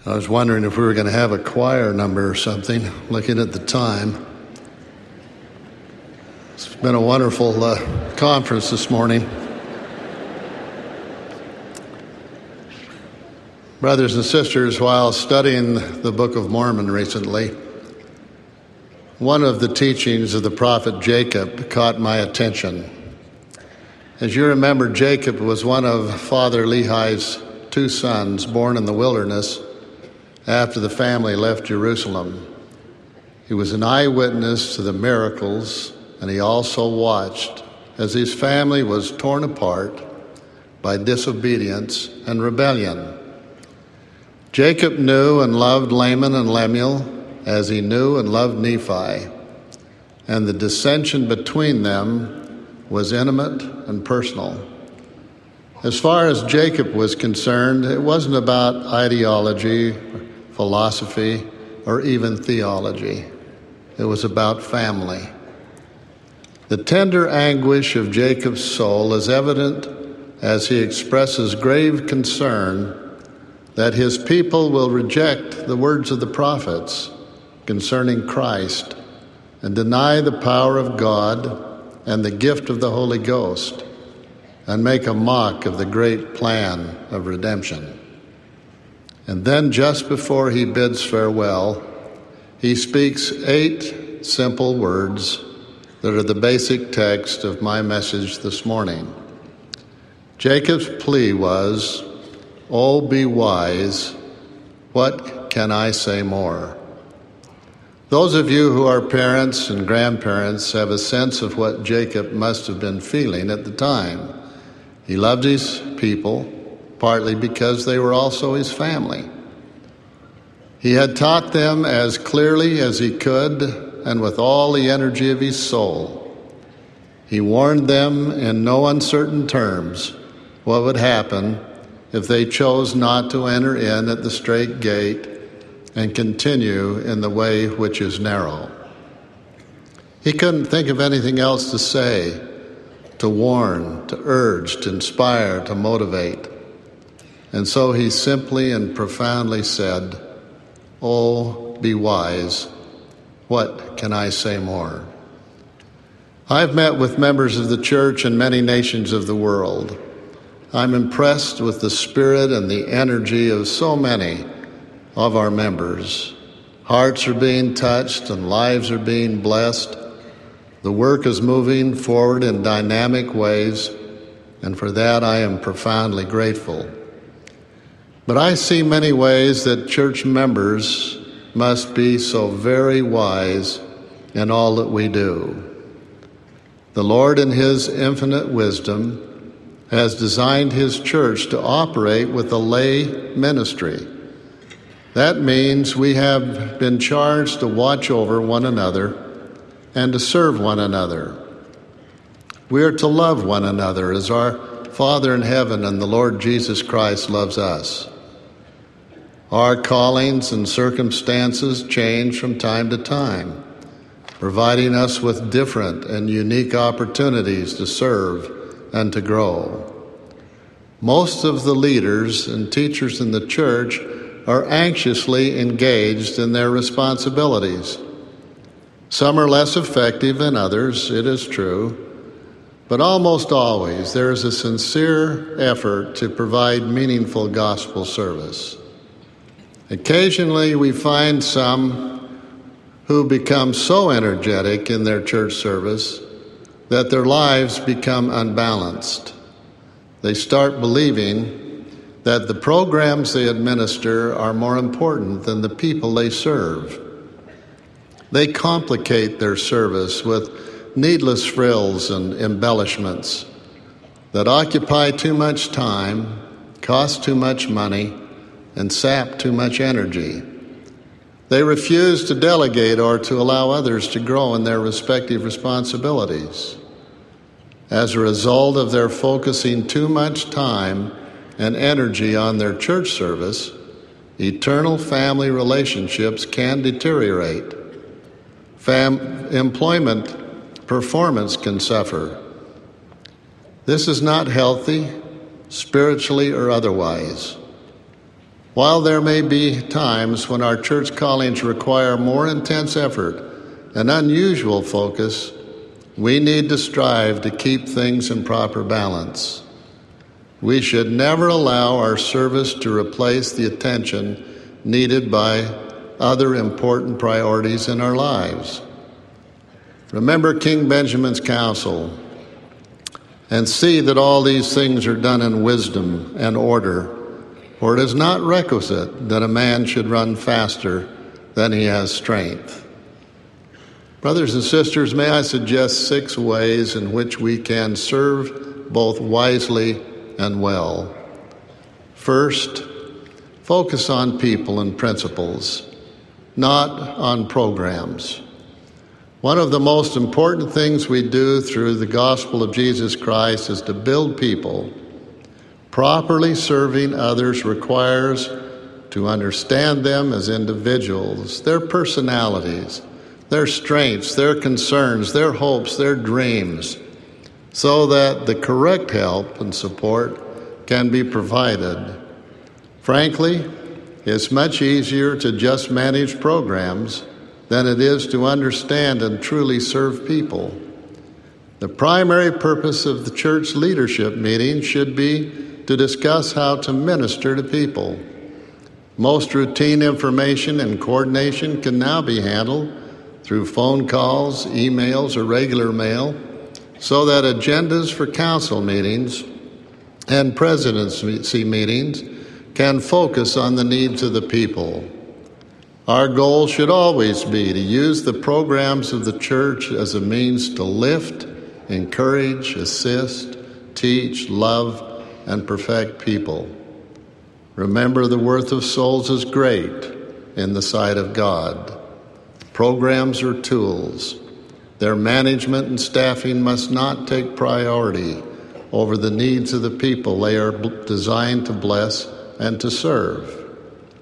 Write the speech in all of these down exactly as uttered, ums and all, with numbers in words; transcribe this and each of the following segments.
I was wondering if we were going to have a choir number or something, looking at the time. It's been a wonderful uh, conference this morning. Brothers and sisters, while studying the Book of Mormon recently, one of the teachings of the prophet Jacob caught my attention. As you remember, Jacob was one of Father Lehi's two sons born in the wilderness after the family left Jerusalem. He was an eyewitness to the miracles, and he also watched as his family was torn apart by disobedience and rebellion. Jacob knew and loved Laman and Lemuel as he knew and loved Nephi, and the dissension between them was intimate and personal. As far as Jacob was concerned, it wasn't about ideology, philosophy, or even theology. It was about family. The tender anguish of Jacob's soul is evident as he expresses grave concern that his people will reject the words of the prophets concerning Christ and deny the power of God and the gift of the Holy Ghost and make a mock of the great plan of redemption. And then just before he bids farewell, he speaks eight simple words that are the basic text of my message this morning. Jacob's plea was, "Oh, be wise, what can I say more?" Those of you who are parents and grandparents have a sense of what Jacob must have been feeling at the time. He loved his people, partly because they were also his family. He had taught them as clearly as he could and with all the energy of his soul. He warned them in no uncertain terms what would happen if they chose not to enter in at the straight gate and continue in the way which is narrow. He couldn't think of anything else to say, to warn, to urge, to inspire, to motivate. And so he simply and profoundly said, "Oh, be wise. What can I say more?" I've met with members of the church in many nations of the world. I'm impressed with the spirit and the energy of so many of our members. Hearts are being touched and lives are being blessed. The work is moving forward in dynamic ways, and for that I am profoundly grateful. But I see many ways that church members must be so very wise in all that we do. The Lord, in his infinite wisdom, has designed his church to operate with a lay ministry. That means we have been charged to watch over one another and to serve one another. We are to love one another as our Father in heaven and the Lord Jesus Christ loves us. Our callings and circumstances change from time to time, providing us with different and unique opportunities to serve and to grow. Most of the leaders and teachers in the church are anxiously engaged in their responsibilities. Some are less effective than others, it is true, but almost always there is a sincere effort to provide meaningful gospel service. Occasionally we find some who become so energetic in their church service that their lives become unbalanced. They start believing that the programs they administer are more important than the people they serve. They complicate their service with needless frills and embellishments that occupy too much time, cost too much money, and sap too much energy. They refuse to delegate or to allow others to grow in their respective responsibilities. As a result of their focusing too much time and energy on their church service, eternal family relationships can deteriorate. Fam- employment performance can suffer. This is not healthy, spiritually or otherwise. While there may be times when our church callings require more intense effort and unusual focus, we need to strive to keep things in proper balance. We should never allow our service to replace the attention needed by other important priorities in our lives. Remember King Benjamin's counsel, and see that all these things are done in wisdom and order, for it is not requisite that a man should run faster than he has strength. Brothers and sisters, may I suggest six ways in which we can serve both wisely and well. First, focus on people and principles, not on programs. One of the most important things we do through the gospel of Jesus Christ is to build people. Properly serving others requires to understand them as individuals, their personalities, their strengths, their concerns, their hopes, their dreams, so that the correct help and support can be provided. Frankly, it's much easier to just manage programs than it is to understand and truly serve people. The primary purpose of the church leadership meeting should be to discuss how to minister to people. Most routine information and coordination can now be handled through phone calls, emails, or regular mail, so that agendas for council meetings and presidency meetings can focus on the needs of the people. Our goal should always be to use the programs of the church as a means to lift, encourage, assist, teach, love, and perfect people. Remember, the worth of souls is great in the sight of God. Programs are tools. Their management and staffing must not take priority over the needs of the people they are designed to bless and to serve.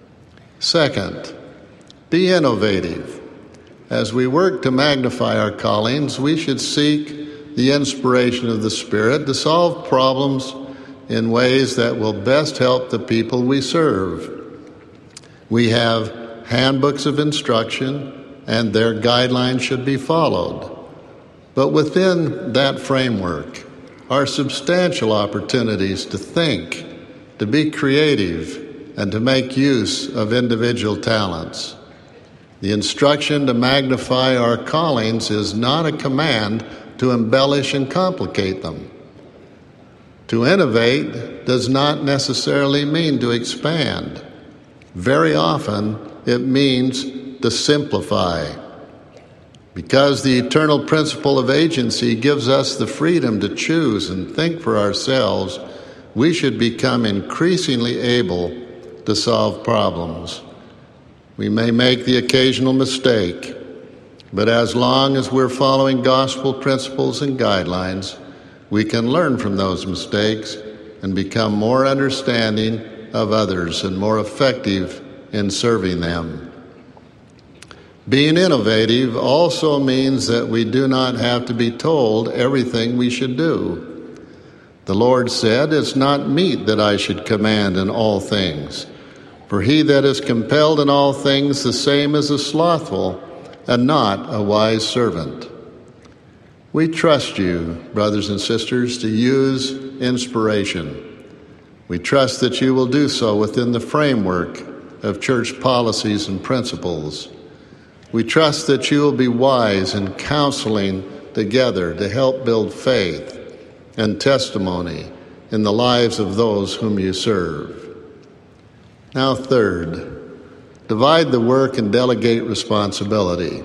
Second, be innovative. As we work to magnify our callings, we should seek the inspiration of the Spirit to solve problems in ways that will best help the people we serve. We have handbooks of instruction, and their guidelines should be followed. But within that framework are substantial opportunities to think, to be creative, and to make use of individual talents. The instruction to magnify our callings is not a command to embellish and complicate them. To innovate does not necessarily mean to expand. Very often, it means to simplify. Because the eternal principle of agency gives us the freedom to choose and think for ourselves, we should become increasingly able to solve problems. We may make the occasional mistake, but as long as we're following gospel principles and guidelines, we can learn from those mistakes and become more understanding of others and more effective in serving them. Being innovative also means that we do not have to be told everything we should do. The Lord said, "It's not meet that I should command in all things. For he that is compelled in all things, the same is a slothful and not a wise servant." We trust you, brothers and sisters, to use inspiration. We trust that you will do so within the framework of church policies and principles. We trust that you will be wise in counseling together to help build faith and testimony in the lives of those whom you serve. Now, third, divide the work and delegate responsibility.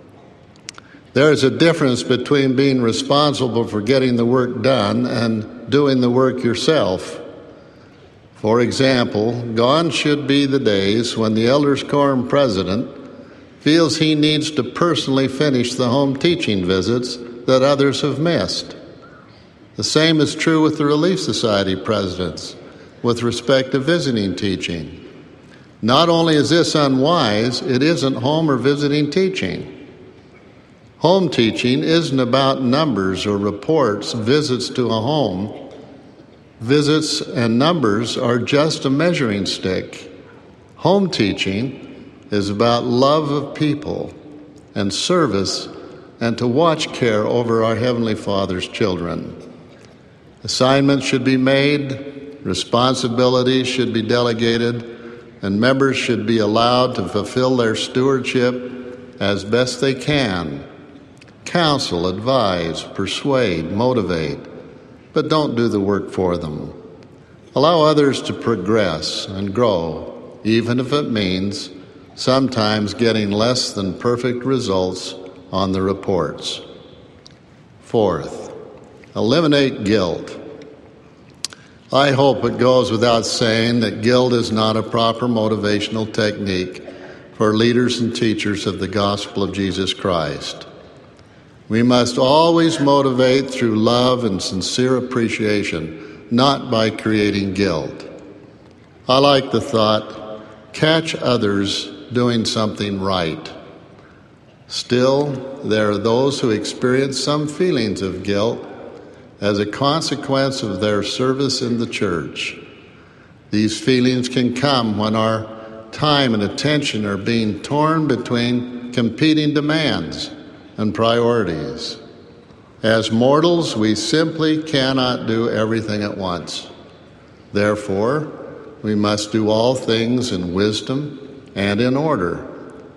There is a difference between being responsible for getting the work done and doing the work yourself. For example, gone should be the days when the Elders Quorum president feels he needs to personally finish the home teaching visits that others have missed. The same is true with the Relief Society presidents with respect to visiting teaching. Not only is this unwise, it isn't home or visiting teaching. Home teaching isn't about numbers or reports, visits to a home. Visits and numbers are just a measuring stick. Home teaching is about love of people and service and to watch care over our Heavenly Father's children. Assignments should be made, responsibilities should be delegated, and members should be allowed to fulfill their stewardship as best they can. Counsel, advise, persuade, motivate, but don't do the work for them. Allow others to progress and grow, even if it means sometimes getting less than perfect results on the reports. Fourth, eliminate guilt. I hope it goes without saying that guilt is not a proper motivational technique for leaders and teachers of the gospel of Jesus Christ. We must always motivate through love and sincere appreciation, not by creating guilt. I like the thought, catch others doing something right. Still, there are those who experience some feelings of guilt as a consequence of their service in the church. These feelings can come when our time and attention are being torn between competing demands and priorities. As mortals, we simply cannot do everything at once. Therefore, we must do all things in wisdom and in order.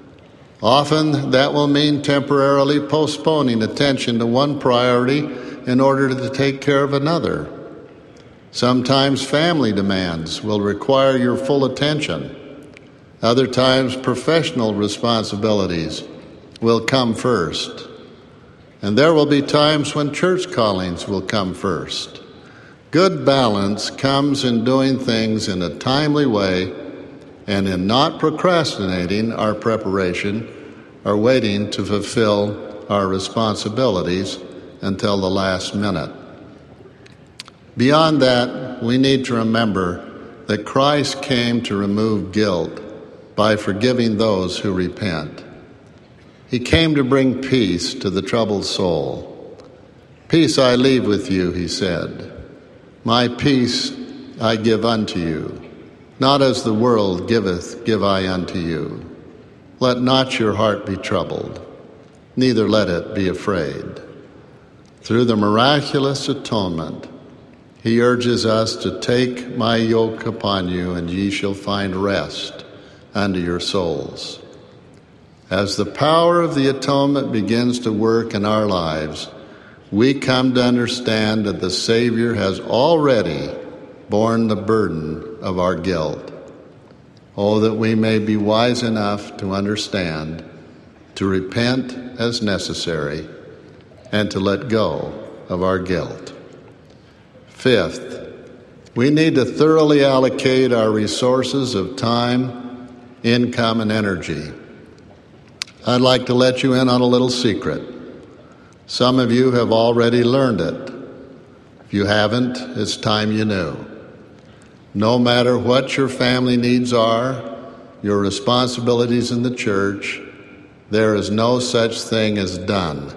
Often, that will mean temporarily postponing attention to one priority in order to take care of another. Sometimes family demands will require your full attention. Other times, professional responsibilities will come first. And there will be times when church callings will come first. Good balance comes in doing things in a timely way and in not procrastinating our preparation or waiting to fulfill our responsibilities until the last minute. Beyond that, we need to remember that Christ came to remove guilt by forgiving those who repent. He came to bring peace to the troubled soul. Peace I leave with you, he said. My peace I give unto you. Not as the world giveth, give I unto you. Let not your heart be troubled, neither let it be afraid. Through the miraculous atonement, he urges us to take my yoke upon you, and ye shall find rest unto your souls. As the power of the atonement begins to work in our lives, we come to understand that the Savior has already borne the burden of our guilt. Oh, that we may be wise enough to understand, to repent as necessary, and to let go of our guilt. Fifth, we need to thoroughly allocate our resources of time, income, and energy. I'd like to let you in on a little secret. Some of you have already learned it. If you haven't, it's time you knew. No matter what your family needs are, your responsibilities in the church, there is no such thing as done.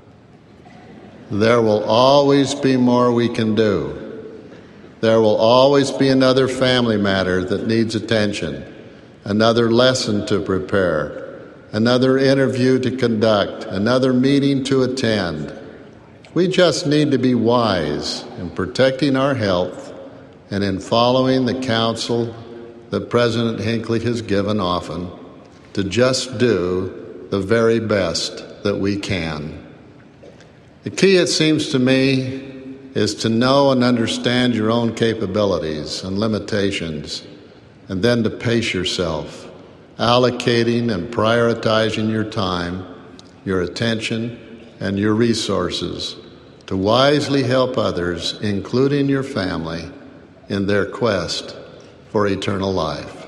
There will always be more we can do. There will always be another family matter that needs attention, another lesson to prepare, another interview to conduct, another meeting to attend. We just need to be wise in protecting our health and in following the counsel that President Hinckley has given often to just do the very best that we can. The key, it seems to me, is to know and understand your own capabilities and limitations, and then to pace yourself, allocating and prioritizing your time, your attention, and your resources to wisely help others, including your family, in their quest for eternal life.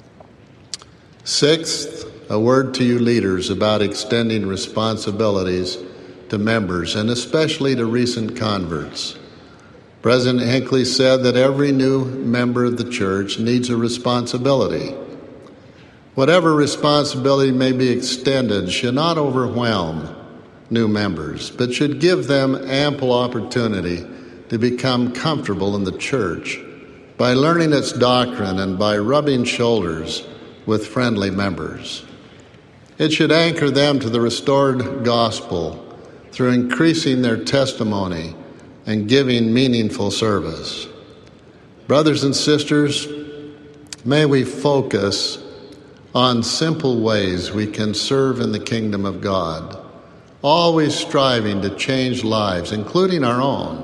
Sixth, a word to you leaders about extending responsibilities to members, and especially to recent converts. President Hinckley said that every new member of the church needs a responsibility. Whatever responsibility may be extended should not overwhelm new members, but should give them ample opportunity to become comfortable in the church by learning its doctrine and by rubbing shoulders with friendly members. It should anchor them to the restored gospel through increasing their testimony and giving meaningful service. Brothers and sisters, may we focus on simple ways we can serve in the kingdom of God, always striving to change lives, including our own.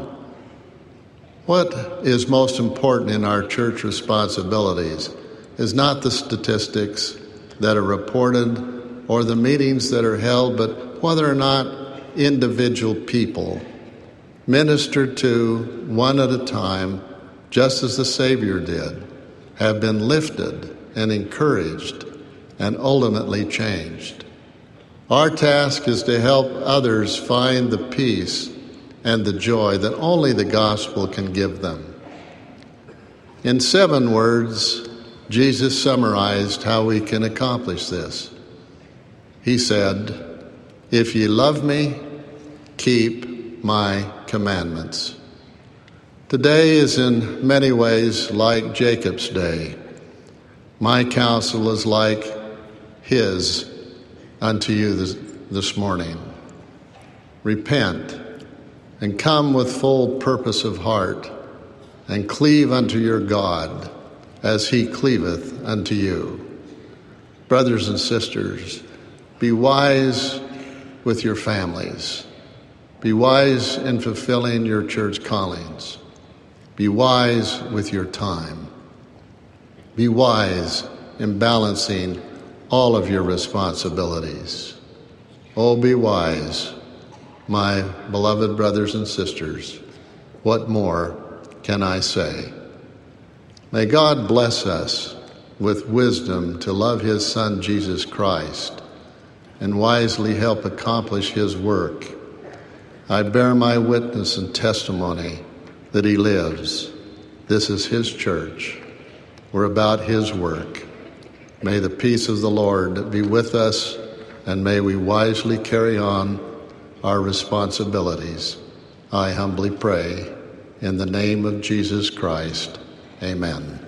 What is most important in our church responsibilities is not the statistics that are reported or the meetings that are held, but whether or not individual people ministered to one at a time, just as the Savior did, have been lifted and encouraged and ultimately changed. Our task is to help others find the peace and the joy that only the gospel can give them. In seven words, Jesus summarized how we can accomplish this. He said, "If ye love me, keep my commandments." Today is in many ways like Jacob's day. My counsel is like his unto you this, this morning. Repent and come with full purpose of heart, and cleave unto your God as he cleaveth unto you. Brothers and sisters, be wise with your families. Be wise in fulfilling your church callings. Be wise with your time. Be wise in balancing all of your responsibilities. Oh, be wise, my beloved brothers and sisters. What more can I say? May God bless us with wisdom to love his Son, Jesus Christ, and wisely help accomplish his work. I bear my witness and testimony that he lives. This is his church. We're about his work. May the peace of the Lord be with us, and may we wisely carry on our responsibilities. I humbly pray in the name of Jesus Christ. Amen.